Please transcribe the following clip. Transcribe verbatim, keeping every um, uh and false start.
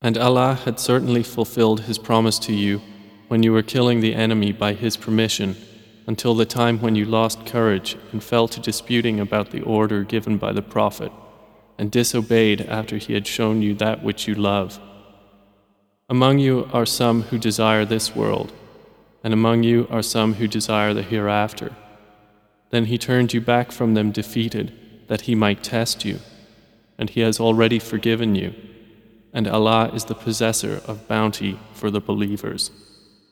And Allah had certainly fulfilled His promise to you when you were killing the enemy by His permission, until the time when you lost courage and fell to disputing about the order given by the Prophet, and disobeyed after he had shown you that which you love. Among you are some who desire this world, and among you are some who desire the hereafter. Then He turned you back from them defeated, that He might test you, and He has already forgiven you, and Allah is the possessor of bounty for the believers.